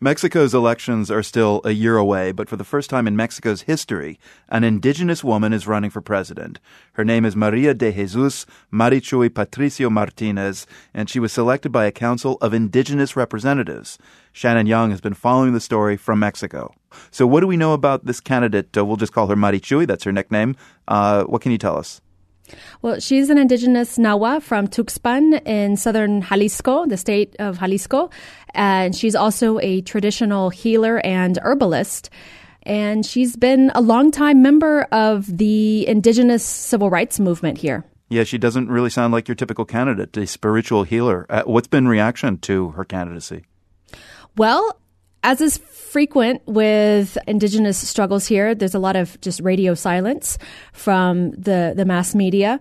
Mexico's elections are still a year away, but for the first time in Mexico's history, an indigenous woman is running for president. Her name is Maria de Jesus Marichuy Patricio Martinez, and she was selected by a council of indigenous representatives. Shannon Young has been following the story from Mexico. So what do we know about this candidate? We'll just call her Marichuy. That's her nickname. What can you tell us? Well, she's an indigenous Nahua from Tuxpan in southern Jalisco, the state of Jalisco. And she's also a traditional healer and herbalist. And she's been a longtime member of the indigenous civil rights movement here. Yeah, she doesn't really sound like your typical candidate, a spiritual healer. What's been reaction to her candidacy? Well, as is frequent with indigenous struggles here, there's a lot of just radio silence from the mass media.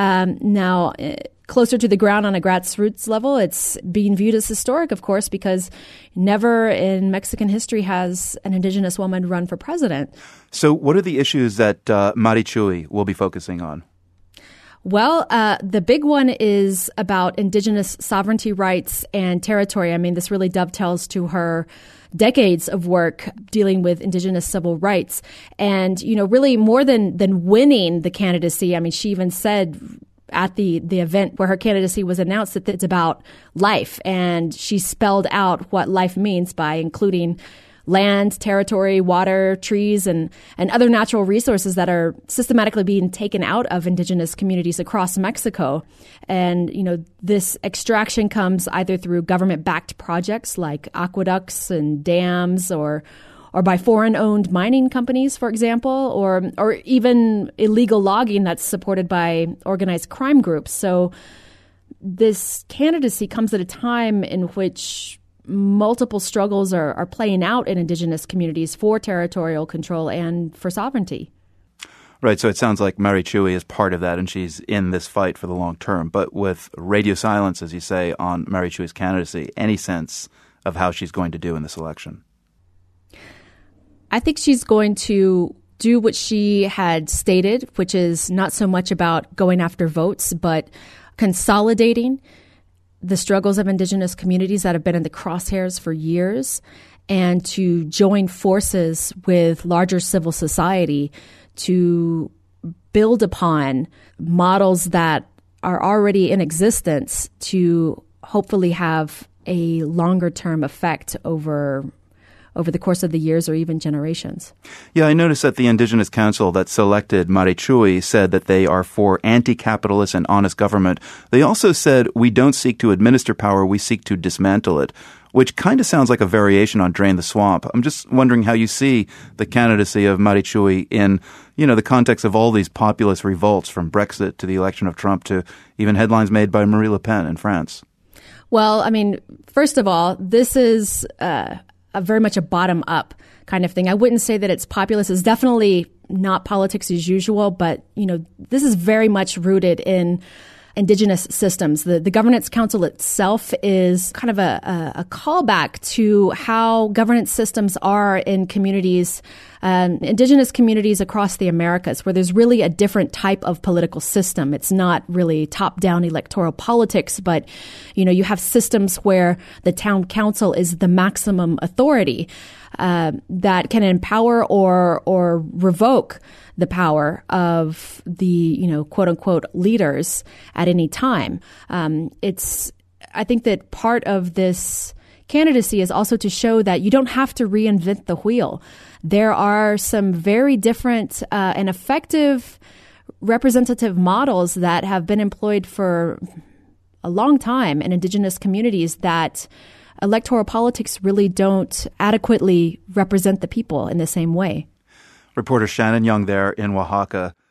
Now, closer to the ground on a grassroots level, it's being viewed as historic, of course, because never in Mexican history has an indigenous woman run for president. So what are the issues that Marichuy will be focusing on? Well, the big one is about indigenous sovereignty rights and territory. I mean, this really dovetails to her decades of work dealing with indigenous civil rights. And, you know, really more than winning the candidacy, I mean, she even said at the event where her candidacy was announced that it's about life. And she spelled out what life means by including land, territory, water, trees, and other natural resources that are systematically being taken out of indigenous communities across Mexico. And, you know, this extraction comes either through government-backed projects like aqueducts and dams or by foreign-owned mining companies, for example, or even illegal logging that's supported by organized crime groups. So this candidacy comes at a time in which multiple struggles are playing out in indigenous communities for territorial control and for sovereignty. Right, so it sounds like Marichuy is part of that, and she's in this fight for the long term. But with radio silence, as you say, on Marichuy's candidacy, any sense of how she's going to do in this election? I think she's going to do what she had stated, which is not so much about going after votes, but consolidating the struggles of indigenous communities that have been in the crosshairs for years, and to join forces with larger civil society to build upon models that are already in existence to hopefully have a longer term effect over the course of the years or even generations. Yeah, I noticed that the Indigenous Council that selected Marichuy said that they are for anti-capitalist and honest government. They also said, we don't seek to administer power, we seek to dismantle it, which kind of sounds like a variation on Drain the Swamp. I'm just wondering how you see the candidacy of Marichuy in, you know, the context of all these populist revolts, from Brexit to the election of Trump to even headlines made by Marie Le Pen in France. Well, I mean, first of all, this is very much a bottom-up kind of thing. I wouldn't say that it's populist. It's definitely not politics as usual, but, you know, this is very much rooted in indigenous systems. The Governance Council itself is kind of a callback to how governance systems are in communities, indigenous communities across the Americas, where there's really a different type of political system. It's not really top-down electoral politics, but, you know, you have systems where the town council is the maximum authority that can empower or revoke the power of the, you know, quote unquote leaders at any time. I think that part of this candidacy is also to show that you don't have to reinvent the wheel. There are some very different and effective representative models that have been employed for a long time in indigenous communities that electoral politics really don't adequately represent the people in the same way. Reporter Shannon Young there in Oaxaca.